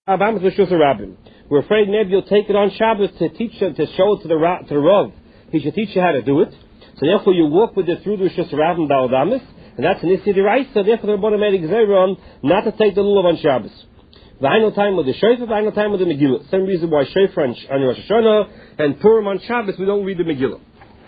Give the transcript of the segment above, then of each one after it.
We're afraid maybe you'll take it on Shabbos to teach to show it to the Rav. He should teach you how to do it. So therefore you walk with it through the Rishus Rabbim Baladamis, and that's an Isi D'Oraisa. Therefore the Rabbanan made Gzeira not to take the lulav on Shabbos. V'hainu time with the Shofar, v'hainu time with the Megillah. Same reason why Shofar on Rosh Hashanah and Purim on Shabbos we don't read the Megillah.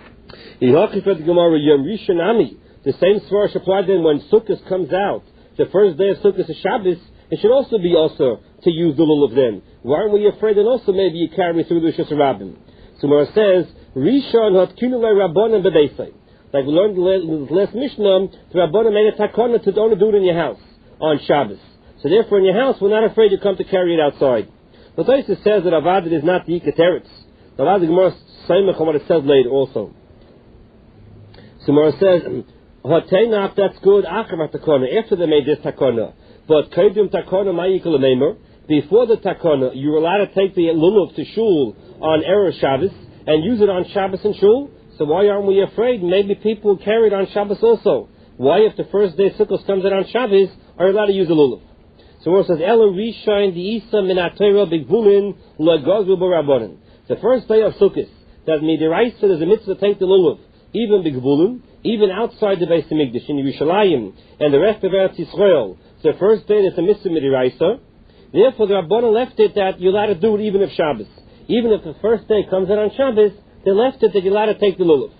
The same svara applied then when Sukkot comes out. The first day of Sukkot is Shabbos. It should also be to use the lulav then. Why aren't we afraid that also maybe you carry through the Rishus Rabbim? So Mara says, Rishon hatkinu leRabbanan b'deisai. Like we learned in the last Mishnah, the Rabbanan made a takana to only do it in your house on Shabbos. So therefore in your house we're not afraid you come to carry it outside. But Tosfos says that Avad is not the Iketeretz. The Avad is more Saimach on what it says later also. So Mara says, Hatenach, that's good, Achav takana, after they made this takana. But Kodim takana ma'ikal meimer. Before the takana, you're allowed to take the lulav to shul on Erev Shabbos and use it on Shabbos and shul. So why aren't we afraid? Maybe people carry it on Shabbos also. Why, if the first day Sukkot comes out on Shabbos, are you allowed to use the lulav? So it says, Ela Rishon the Isa min Atayra bigvulin lagazul b'Rabbanan. The first day of Sukkot, that midiraisa there's a mitzvah to take the lulav, even bigvulin, even outside the Beis Hamikdash in Yerushalayim and the rest of Eretz Yisrael. So the first day there's a mitzvah midiraisa. Therefore, the Rabbanan left it that you're allowed to do it even if Shabbos. Even if the first day comes out on Shabbos, they left it that you're allowed to take the lulav.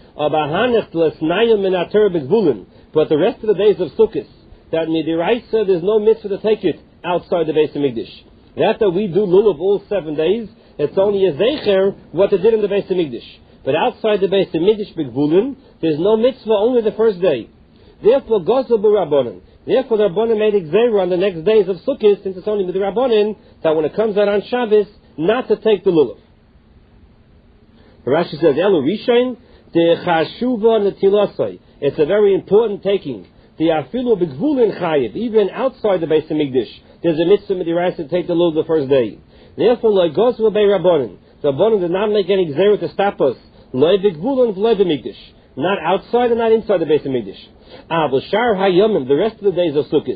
But the rest of the days of Sukkot, that midiraisa, there's no mitzvah to take it outside the Beis Hamikdash. That we do lulav all 7 days, it's only a zecher what they did in the Beis Hamikdash. But outside the Beis Hamikdash b'gvulin, there's no mitzvah, only the first day. Therefore, Gazal b'Rabbanan. Therefore, the Rabbanan made Gzeira on the next days of Sukkot, since it's only with the Rabbanan, that when it comes out on Shabbos, not to take the lulav. Rashi says, Elu Rishon, the Chashuva Netilasai. It's a very important taking. The Afilu B'Gvulin Chayiv, even outside the Beis Hamikdash, there's a mitzvah midiraisa to take the lulav the first day. Therefore, Lo Gazal b'Rabbanan. The Rabbanan did not make any Gzeira to stop us. Lo B'Gvulin V'lo B'Mikdash. Not outside and not inside the Beis Hamikdash. The rest of the days of Sukkot,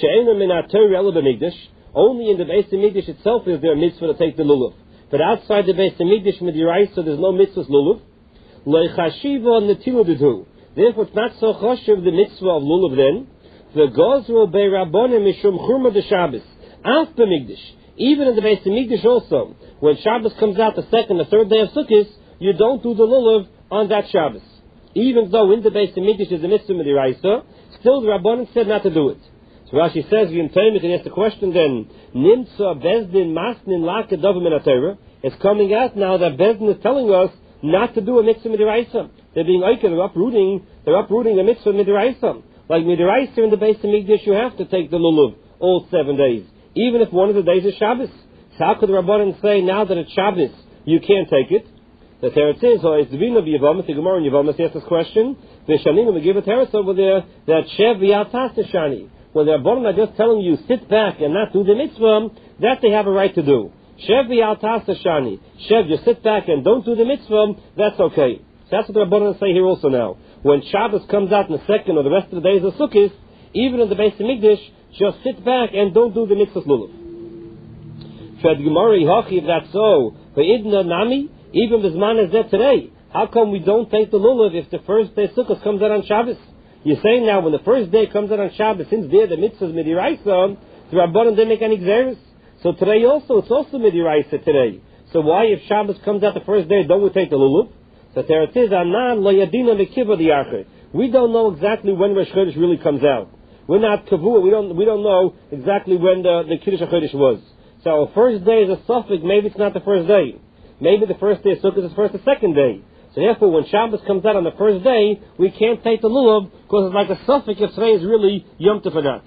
only in the Beis Hamikdash itself is there a mitzvah to take the lulav. But outside the Beis Hamikdash midiraisa, there's no mitzvah lulav. Therefore, it's not so chashiv the mitzvah of lulav then. The gozro be'Rabbanan mishum churma de Shabbos. Af b'mikdash, even in the Beis Hamikdash also, when Shabbos comes out the second, the third day of Sukkot, you don't do the lulav on that Shabbos. Even though in the Beis Hamikdash is a mitzvah midiraisa, still the Rabbanan said not to do it. So Rashi says, you can ask the question then, Nimtza Bezdin Masnin Lakadovam min HaTorah. It's coming out now that Bezdin is telling us not to do a mitzvah midiraisa. They're being oiked, they're uprooting the mitzvah midiraisa. Like midiraisa in the Beis Hamikdash, you have to take the lulav all 7 days, even if one of the days is Shabbos. So how could the Rabbanan say now that it's Shabbos, you can't take it? The teretz is, or is the Vina of Yevamos, the Gemara in Yevamos asks this question, the Shanim, we give a teretz over there, that Shev V'Yatas Shani. When the Rabbanan are just telling you, sit back and not do the mitzvah, that they have a right to do. Shev V'Yatas Shani. Shev, just sit back and don't do the mitzvah, that's okay. So that's what the Rabbanan say here also now. When Shabbos comes out in the second or the rest of the days of Sukkot, even in the Beis Hamikdash, just sit back and don't do the mitzvah lulav. Shed Gemara, if that's so, V'Idna Nami, even the Zman is there today. How come we don't take the lulav if the first day Sukkot comes out on Shabbos? You're saying now when the first day comes out on Shabbos, since there the mitzvah is midiraisa, the Rabbanan didn't make any gzeres. So today also, it's also midiraisa today. So why if Shabbos comes out the first day, don't we take the lulav? So there it is, Anan lo yadina mekiva the archer. We don't know exactly when Rosh Chodesh really comes out. We're not kavua, we don't know exactly when the Kiddush HaChodesh was. So our first day is a suffix, maybe it's not the first day. Maybe the first day of Sukkot is first the second day. So therefore, when Shabbos comes out on the first day, we can't take the lulav because it's like a suffix if today is really Yom Tov or not.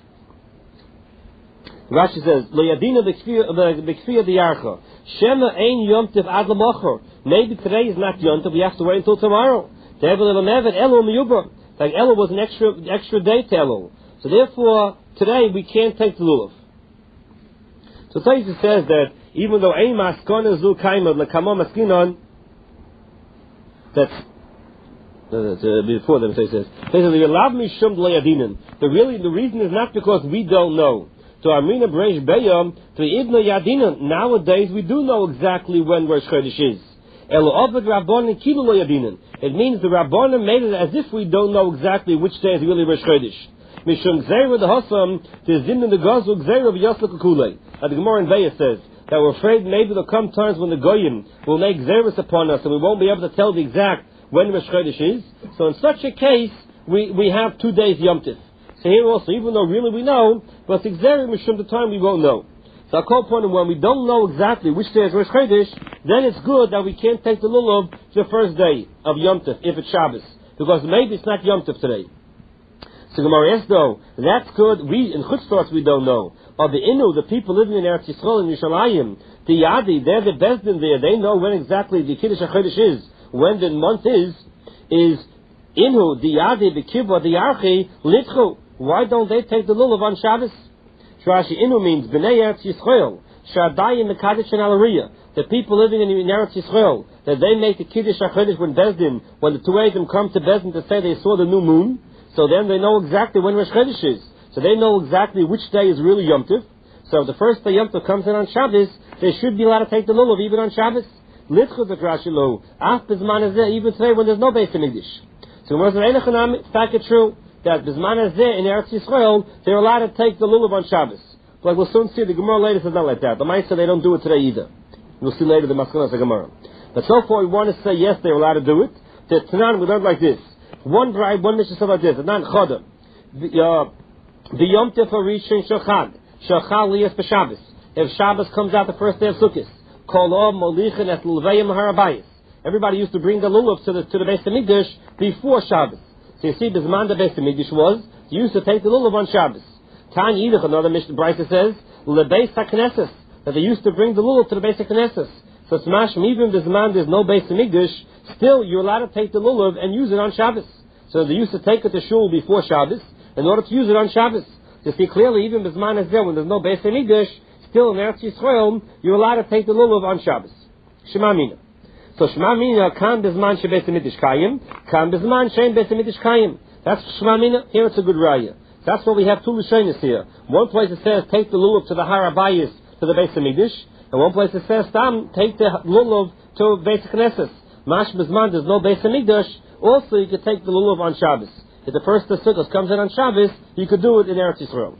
Rashi says, "Lo yadina b'kfiyah diyarcha shema ein Yom Tov ad l'machor." Maybe today is not Yom Tov. We have to wait until tomorrow. Like Elul was an extra day to Elul. So therefore, today we can't take the lulav. So Tosfos says that even though ein maskana zu kaimad lekama maskinon, that's before them. So he says, the reason is not because we don't know. to Amrina Breish Beyam, to Ibn Yadina. Nowadays, we do know exactly when Rosh Chodesh is. It means the Rabbanim made it as if we don't know exactly which day is really Rosh Chodesh. Mishum Gzeira the Hassam, to Zimna the Gazul Gzeira v'Yaslik Kulei. The Gemara in Beis says that we're afraid maybe there'll come times when the Goyim will make Gzeiras upon us and we won't be able to tell the exact when Rosh Chodesh is. So in such a case, we have 2 days Yom Tif. So here also, even though really we know, but the Gzeira Mishum the time we won't know. So I call upon when we don't know exactly which day is Rosh Chodesh, then it's good that we can't take the lulav to the first day of Yom Tov if it's Shabbos, because maybe it's not Yom Tov today. So Gemara asks though, that's good. We in Chutz La'aretz we don't know, but the Inu, the people living in Eretz Yisrael and Yerushalayim, the Yadi, they're the Bezdin there. They know when exactly the Kiddush HaChodesh is, when the month is Inu, the Yadi, the Kibbutz, the Archi, Litchu. Why don't they take the lulav on Shabbos? Rashi Inu means Bnei Eretz Yisrael, Shadayim Mekadesh and Alariya, the people living in Eretz Yisrael, that they make the Kiddush HaChodesh when Bezdin, when the two of them come to Bezdin to say they saw the new moon, so then they know exactly when Rosh Chodesh is. So they know exactly which day is really Yom Tov. So if the first day Yom Tov comes in on Shabbos, they should be allowed to take the lulav even on Shabbos. Litchut the Rashi Lo, Af Bizman Hazeh, even today when there's no Beis Hamikdash. So when it's fact it's true that Bizman Hazeh in Eretz Yisrael, they're allowed to take the lulav on Shabbos. But we'll soon see the Gemara later says not like that. The Maisa they don't do it today either. We'll see later the Maskana of the Gemara. But so far we want to say yes, they're allowed to do it. The Tanan we learned like this. One bride, one mission said like this. Tanan Chodah. The Yom Tov Rishon Shachad. Shachal Liyas B'Shabbos. If Shabbos comes out the first day of Sukkot, Kol Om Molichin Et L'Veyim Harabayis. Everybody used to bring the lulav to the Beis Hamikdash before Shabbos. So you see, Bizman the Beis Hamikdash was, you used to take the lulav on Shabbos. Tanya Yidach, another Mishnah Brisa says, Lebeis HaKnesses, that they used to bring the lulav to the Beis HaKnesses. So it's mashma, even Bizman there's no Beis Hamikdash, still you're allowed to take the lulav and use it on Shabbos. So they used to take it to shul before Shabbos in order to use it on Shabbos. You see clearly, even Bizman is there when there's no Beis Hamikdash, still in Eretz Yisrael, you're allowed to take the lulav on Shabbos. Shema Mina. So Shema Mina, Kan Bizman She Beis Hamikdash Kayim, Kan Bizman Shein Beis Hamikdash Kayim. That's Shema Mina. Here it's a good raya. That's why we have two Lashonos here. One place it says, take the lulav to the Harabayis, to the Beis Hamikdash, and one place it says, take the lulav to Beis HaKnesses. Mash Bizman, there's no Beis Hamikdash, also you could take the lulav on Shabbos. If the first of Sukkot comes in on Shabbos, you could do it in Eretz Yisrael.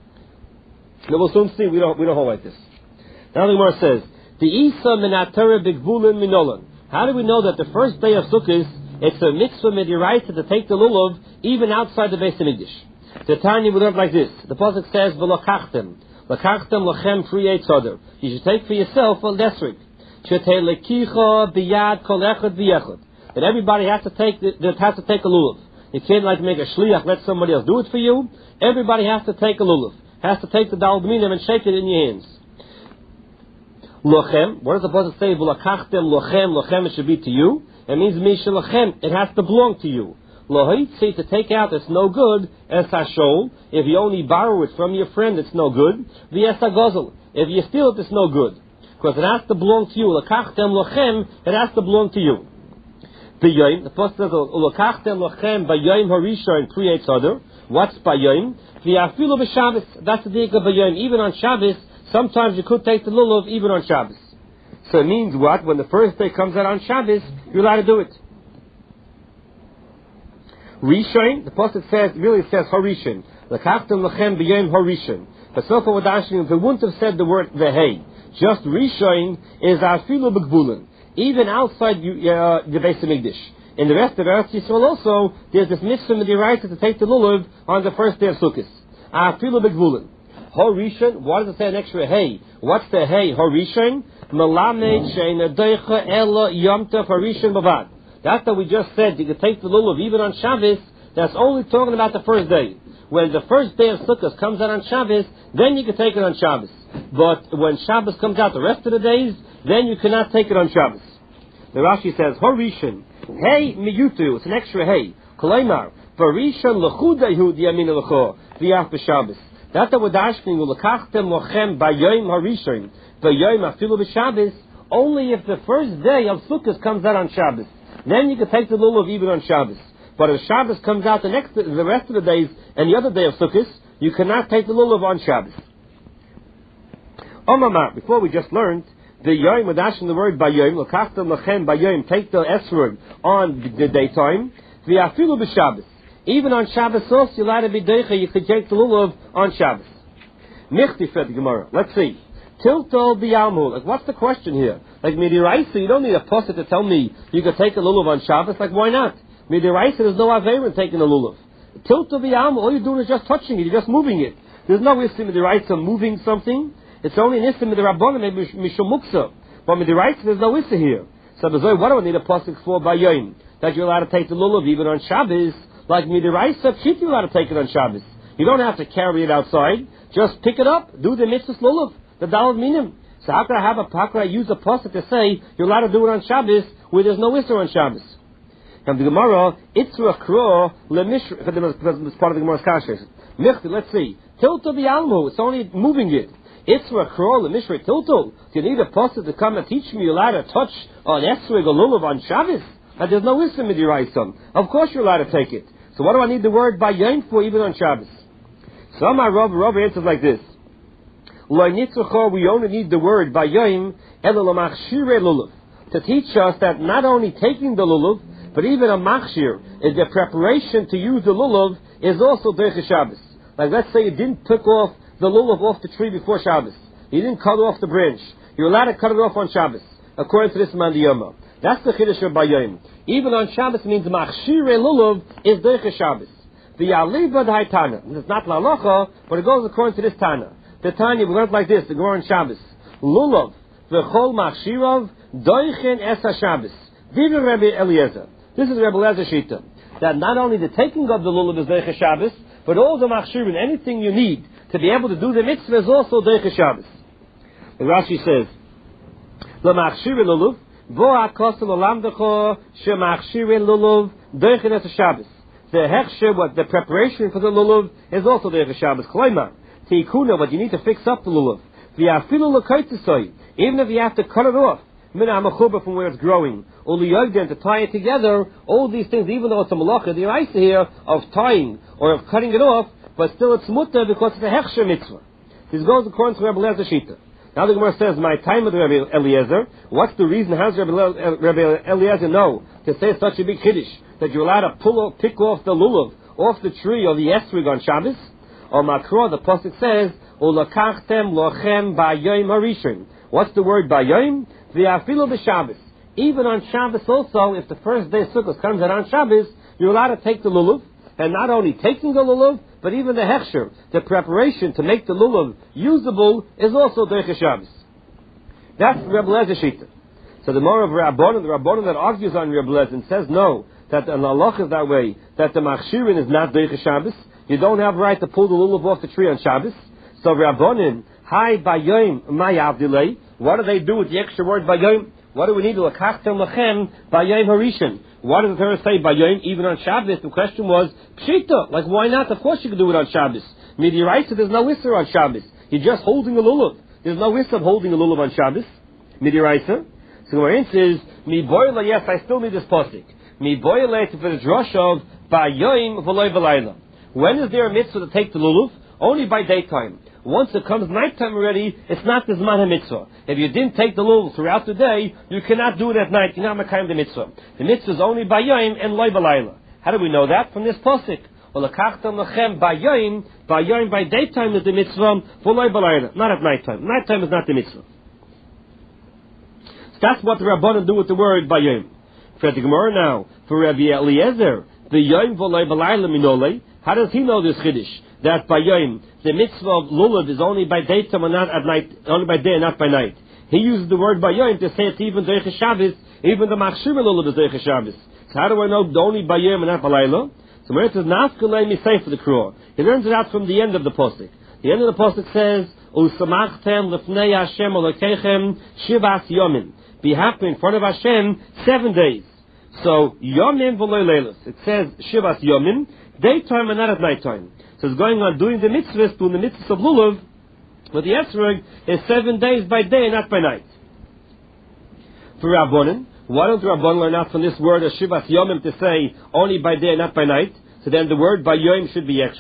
Now we'll soon see, we don't hold like this. Now the Gemara says, the Isa Minatara Bigvulin Minolan. How do we know that the first day of Sukkot, it's a mitzvah midiraita to take the lulav even outside the Beis Hamikdash? The Tanya we learned like this. The pasuk says, "V'lakachtem, lakachtem lachem priyei tzadar." You should take for yourself a lesrik. Shetei lekicha biyad kol echad v'yechad. That everybody has to take a lulav. You can't like make a shliach, let somebody else do it for you. Everybody has to take a lulav. Has to take the dal b'minim and shake it in your hands. Lochem. What does the pasuk say? V'lakachtem lochem. Lochem it should be to you. It means misha lochem. It has to belong to you. Lohitzi, to take out, it's no good. Es hashol, if you only borrow it from your friend, it's no good. V'es hagozel, if you steal it, it's no good. Because it has to belong to you. L'kachtem lochem, it has to belong to you. B'yoyim, the post says, L'kachtem lochem b'yoyim harishon priyei tzadar. What's b'yoyim? V'yafilu b'Shabbos, that's the dik of b'yoyim. Even on Shabbos, sometimes you could take the lulav even on Shabbos. So it means what? When the first day comes out on Shabbos, you're allowed to do it. Rishon, the pasuk says, really says Harishon. L'kachtem lachem b'yom Harishon. But so far with Ashkenazim, they wouldn't have said the word v'hei. Just Rishon is afilu b'gvulin. Even outside the Beis Hamikdash. In the rest of Eretz Yisrael also, there's this mitzvah midiraita to take the lulav on the first day of Sukkot. Afilu b'gvulin. Harishon, why does it say an extra hey? What's the hey? Harishon? Melamed she'ena deicha ela yom tov Harishon bavad. That's what we just said. You can take the lulav even on Shabbos. That's only talking about the first day. When the first day of Sukkot comes out on Shabbos, then you can take it on Shabbos. But when Shabbos comes out the rest of the days, then you cannot take it on Shabbos. The Rashi says, Harishon, hey miyutu, it's an extra hey. Kolaymar, Harishon lechudayu diyamin lecho, v'yaf b'Shabbos. That's what we're dashking, l'kachtem lochem b'yoyim Harishon, b'yoyim afilu b'Shabbos, only if the first day of Sukkot comes out on Shabbos. Then you can take the lulav even on Shabbos. But if Shabbos comes out the rest of the days and the other day of Sukkot, you cannot take the lulav on Shabbos. Omamar, before we just learned, the Yom, we're dashing the word Bayom, L'kachtem Lachem Bayom, take the S word on the daytime, V'afilu b'Shabbos. Even on Shabbos also, you're allowed to be Deicha, you could take the Lulav on Shabbos. Michti said the Gemara. Let's see. Tiltol b'Yalmu. Like, what's the question here? Like, Midiraisa, you don't need a pasuk to tell me you could take a Lulav on Shabbos. Like, why not? Midiraisa, there's no Aveira in taking a Lulav. Tiltol b'Yalmu, all you're doing is just touching it, you're just moving it. There's no issue Midiraisa moving something. It's only an issue with the Rabbanim, maybe Mishum Muksa. But Midiraisa, there's no issue here. So, what do I need a pasuk for Bayom? That you're allowed to take the Lulav even on Shabbos. Like Midiraisa, you're allowed to take it on Shabbos. You don't have to carry it outside. Just pick it up. Do the mitzvah lulav, the dalad minim. So how could I use a pasuk to say you're allowed to do it on Shabbos where there's no issur on Shabbos? Come the Gemara, itzra kro lemishra. That's part of the Gemara's kasha. Michti, let's see. Tiltul b'yalmu. It's only moving it. Itzra kro lemishra tiltul. Do you need a pasuk to come and teach me you're allowed to touch on esrog or lulav on Shabbos? And there's no issur midiraisa. Of course you're allowed to take it. So what do I need the word bayom for even on Shabbos? So my Rav answers like this. We only need the word bayom to teach us that not only taking the lulav, but even a machshir is the preparation to use the lulav is also derech Shabbos. Like let's say you didn't pick off the lulav off the tree before Shabbos. You didn't cut off the branch. You're allowed to cut it off on Shabbos, according to this mandiyama. That's the chiddush of bayom. Even on Shabbos means machshir lulav is derech Shabbos. The Yaliba Haitana. It's not Lalacha, but it goes according to this Tana. The Tanya, we learned like this, the Gemara on Shabbos. Lulav, v'chol machshirav, doichen es ha-Shabbos. Divrei Rabbi Eliezer. This is Rabbi Eliezer Shita. That not only the taking of the lulav is doichen Shabbos, but all the machshirin, anything you need to be able to do the mitzvah is also doichen Shabbos. The Rashi says, L'machshirin lulav, vo ha'kosel olamdecho, she'machshirin lulav, doichen es ha-Shabbos. The hechsher, what the preparation for the lulav is also there for Shabbos. Kloima, teikuna, but you need to fix up the lulav. V'afilu l'koitzesoi, even if you have to cut it off, min ha'mechuba from where it's growing, or liyogden to tie it together. All these things, even though it's a malacha, the idea here of tying or of cutting it off, but still it's mutter because it's a hechsher mitzvah. This goes according to Rabbi Eliezer Shita. Now the Gemara says, my time with Rabbi Eliezer. What's the reason? How does Rabbi Eliezer know to say such a big kiddush that you're allowed to pick off the lulav off the tree or the esrig on Shabbos? Or Makro, the pasuk says, "Ulakachtem lochem bayom harishon." What's the word bayom? V'afilu b'Shabbos. Even on Shabbos also, if the first day of Sukkot comes out on Shabbos, you're allowed to take the lulav, and not only taking the lulav, but even the hechsher, the preparation to make the lulav usable, is also derech Shabbos. That's Rebbe Lezer Shita. So the more of Rabbanon, the Rabbanon that argues on Rebbe Lezer and says no, that an halach is that way, that the machshirin is not derech Shabbos, you don't have right to pull the lulav off the tree on Shabbos. So Rabbanon, hi bayom mayavdilei. What do they do with the extra word bayom? What do we need to lakachtem lachem bayom harishon? What does the Torah say bayom even on Shabbos? The question was pshita. Like why not? Of course you can do it on Shabbos. Midiraisa, there's no issur on Shabbos. You're just holding a lulav. There's no issur of holding a lulav on Shabbos. Midiraisa. So the answer is mi boile. Yes, I still need this pasuk. Mi boile for the drush of bayom v'loy v'layla. When is there a mitzvah to take the lulav? Only by daytime. Once it comes nighttime already, it's not the Zman HaMitzvah. If you didn't take the lulav throughout the day, you cannot do it at night. You're not Mekayim the mitzvah. The mitzvah is only by Yom and Loi B'Layla. How do we know that? From this pasuk. By daytime is the mitzvah, for Loi B'Layla. Not at nighttime. Nighttime is not the mitzvah. So that's what the Rabbanan do with the word Bayom. For the Gemara now, for Rabbi Eliezer, the Yom v'Loi B'Layla minole. How does he know this chiddush? That by Yom, the mitzvah of lulav is only by daytime and not at night, only by day and not by night. He uses the word by Yom to say it's even derech Shabbos, even the machshir lulav is derech Shabbos. So how do I know only by Yom and not by Layla? So where it says nafkalei misay for the Kruah, he learns it out from the end of the pasuk. The end of the pasuk says, "Usamachtem lefnei Hashem olokechem shivas yomim." Be happy in front of Hashem 7 days. So yomim v'loy leilos. It says shivas yomim, daytime and not at nighttime. So it's going on doing the mitzvahs, doing the mitzvahs of lulav, but the esrog is 7 days by day and not by night. For Rabbanan, why don't the Rabbanan learn out from this word of Shivas Yomim to say only by day and not by night? So then the word by Yom should be extra.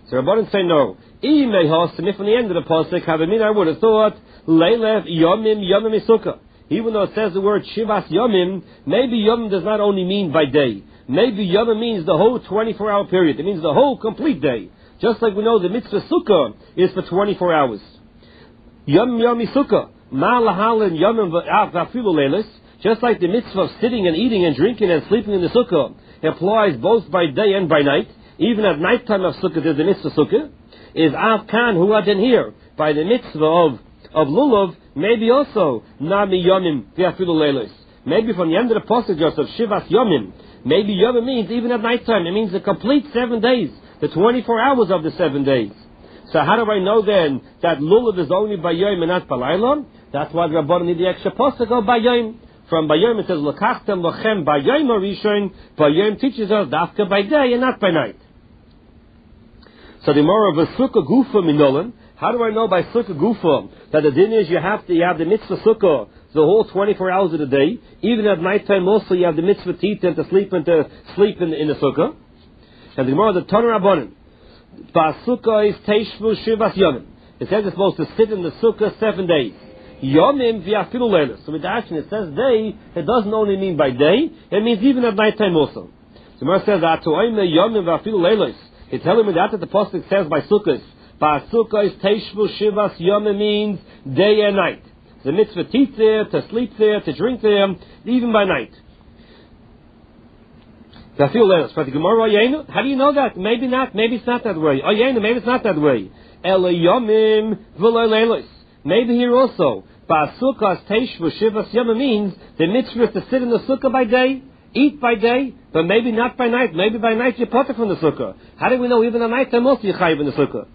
So Rabbanan say no. And if from the end of the pasuk, I would have thought, Leilef Yomim Yomim Sukkah. Even though it says the word Shivas Yomim, maybe Yomim does not only mean by day. Maybe Yomim means the whole 24-hour period. It means the whole complete day. Just like we know the mitzvah Sukkah is for 24 hours. Yom Yomi Sukkah. Ma lahalin Yomim v'afilu leilis. Just like the mitzvah of sitting and eating and drinking and sleeping in the Sukkah applies both by day and by night. Even at night time of Sukkah, there's the mitzvah Sukkah. Is Avkan who are in here by the mitzvah of Lulav, maybe also Nami Yomim v'afilu leilis. Maybe from the end of the passage of Shivas Yomim, maybe Yomim means even at night time. It means the complete 7 days, the 24 hours of the 7 days. So how do I know then that Lulav is only by Yom and not by Layla? That's why the Rabbanan need the extra pasuk of by Yom. From by Yom it says L'kachtem lochem by Yom Rishon. By Yom teaches us dafka by day and not by night. So the more of a sukkah gufa minolan. How do I know by sukkah gufa that the din is you have the mitzvah sukkah the whole 24 hours of the day? Even at night time also you have the mitzvah tita and to sleep in the sukkah. And the Gemara the Tanur Rabbanan. Ba'sukkah is teishvu shivas yomim. It says it's supposed to sit in the sukkah 7 days. Yomim v'afilu leilos. So with the action it says day, it doesn't only mean by day, it means even at night time also. So Gemara says atu'ayme yomim v'afilu leilos. It's telling me that the pasuk says by sukkahs. Ba'sukkah is teishvu shivas yomim means day and night. The mitzvah to eat there, to sleep there, to drink there, even by night. How do you know that? Maybe not. Maybe it's not that way. Maybe it's not that way. Maybe here also. Means the mitzvah is to sit in the sukkah by day, eat by day, but maybe not by night. Maybe by night you potter from the sukkah. How do we know even at night time also you chayiv in the sukkah?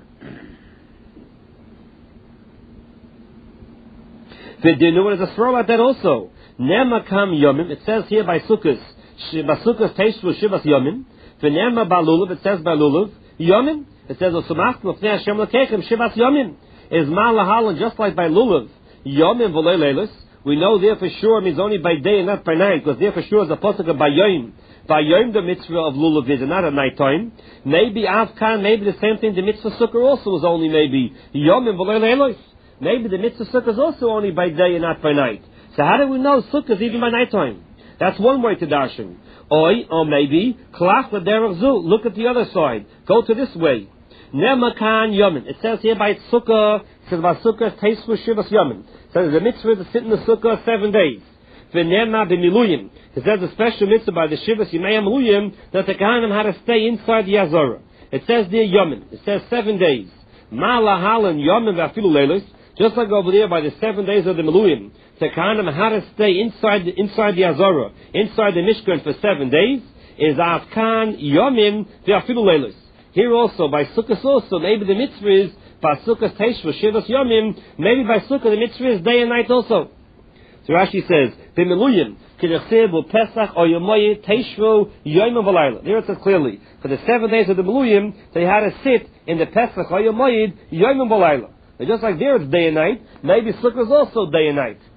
There's a throw at that also. Nemakam yomim. It says here by sukkahs. Basukas teishvu shivas yomim. V'nema balulav. It says by lulav yomim. It says osumach l'fnei Hashem l'keichem shivas yomim. Is ma lahalan just like by lulav yomim v'lei leilos. We know there for sure means only by day and not by night, because there for sure is a pasuk of by yom. By yom the mitzvah of lulav is not at night time. Maybe avkan. Maybe the same thing. The mitzvah sukkah also is only maybe yomim v'lei leilos. Maybe the mitzvah sukkah is also only by day and not by night. So how do we know sukkah is even by night time? That's one way to darshan. Or maybe, klach l'derech zu. Look at the other side. Go to this way. Nemakan yomin. It says here by sukkah, it says by sukkah, teisvu shivas yomin. It says the mitzvah to sit in the sukkah 7 days. V'nema b'miluyim. It says a special mitzvah by the shivas yimei miluyim that the kahanim had to stay inside the Yazorah. It says there yomin. It says 7 days. Ma lahalan yomin v'afilu leilos. Just like over there by the 7 days of the miluyim. The Kohanim had to stay inside the Azorah, inside the Mishkan for 7 days, is Avkan Yomim V'afilu Leilos. Here also, by Sukkot also, maybe the mitzvah is, by Sukkot Teishvu Shivas Yomim, maybe by Sukkot the mitzvah is day and night also. So Rashi says, B'miluyim, K'nechseh B'Pesach O Yomoyed Teishvu Yomim V'layla. There it says clearly, for the 7 days of the miluyim, they had to sit in the Pesach O Yomoyed Yomim V'layla. Just like there it's day and night, maybe Sukkot is also day and night.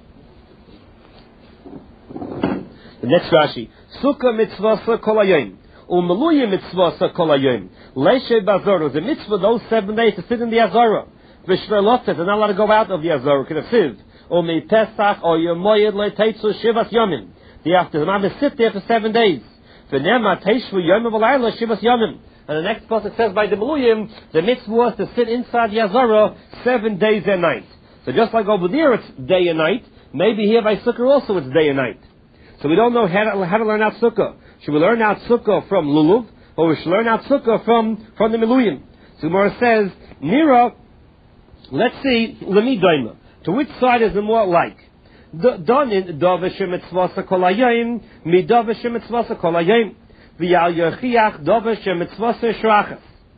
The next Rashi, Sukkah mitzvah kol hayom, u'meluyim mitzvah kol hayom. Leishei b'Azorah, the mitzvah those 7 days to sit in the Azorah. V'shverlotet, they're not allowed to go out of the Azorah. K'nefsiv, u'mi Pesach o yomoyed le'teitzu shivas yomim. They have to sit there for 7 days. V'nema teishvu yomim v'layla shivas yomim. And the next pasuk says by the meluyim, the mitzvah was to sit inside the Azorah 7 days and night. So just like over there it's day and night, maybe here by Sukkah also it's day and night. So we don't know how to learn out Sukkah. Should we learn out Sukkah from Lulav, or we should learn out Sukkah from the Miluyim? So Gemara says, Nira, let's see, Lemi Daima. To which side is the more like? Donin, Davash Mitzvasa Kol Hayom, Mi Davash Mitzvasa Kol Hayom, V'yal Yerchiach Davash Mitzvasa Shrachas.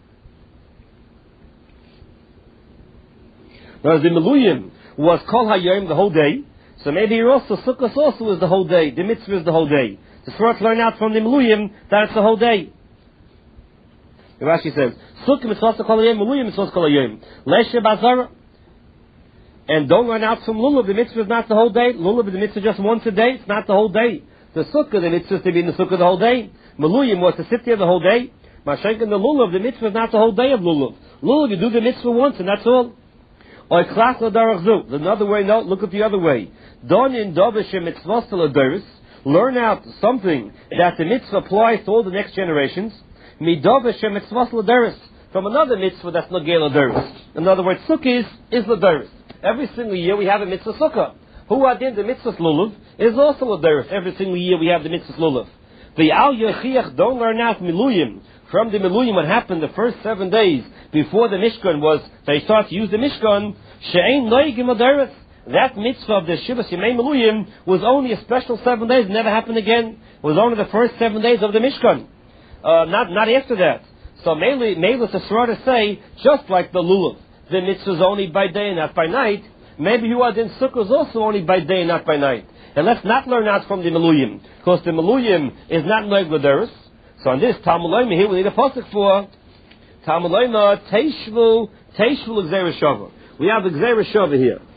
Whereas the Miluyim was Kol Hayom the whole day, so maybe here also, Sukkot also is the whole day. The mitzvah is the whole day. The Swartz learn out from the Meluyim that it's the whole day. Rashi says, Sukkot mitzvah kol hayom, Meluyim mitzvah kol hayom. Leshe bazara. And don't learn out from Lulav. The mitzvah is not the whole day. Lulav is the mitzvah just once a day. It's not the whole day. The Sukkah, the mitzvah is to be in the Sukkah the whole day. Meluyim was to sit there the whole day. Mashenkin the lulav, the mitzvah is not the whole day of lulav. Lulav, you do the mitzvah once and that's all. Oy klach l'darach zu. Another way, no, look at the other way. Donin dovish mitzvah l'daris. Learn out something that the mitzvah applies to all the next generations. Midovish mitzvah l'daris. From another mitzvah that's nogel l'daris. In other words, sukkah is l'daris. Every single year we have a mitzvah sukkah. Who adin the mitzvah lulav is also l'daris. Every single year we have the mitzvah lulav. The al yochiach, don't learn out miluyim. From the miluyim, what happened the first 7 days before the Mishkan was, they start to use the Mishkan, she'ein noigim l'daris. That mitzvah of the Shivas Yemei Miluyim was only a special 7 days, never happened again. It was only the first 7 days of the Mishkan. Not after that. So mainly to sort to say, just like the Lulav, the mitzvah is only by day and not by night, maybe you are in Sukkah is also only by day and not by night. And let's not learn out from the Miluyim, because the Miluyim is not Noeg L'Deres. So on this, Talmud Loima here we need a pasuk for Talmud Loima Teishvu Gzeira Shava. We have the Gzeira Shava here.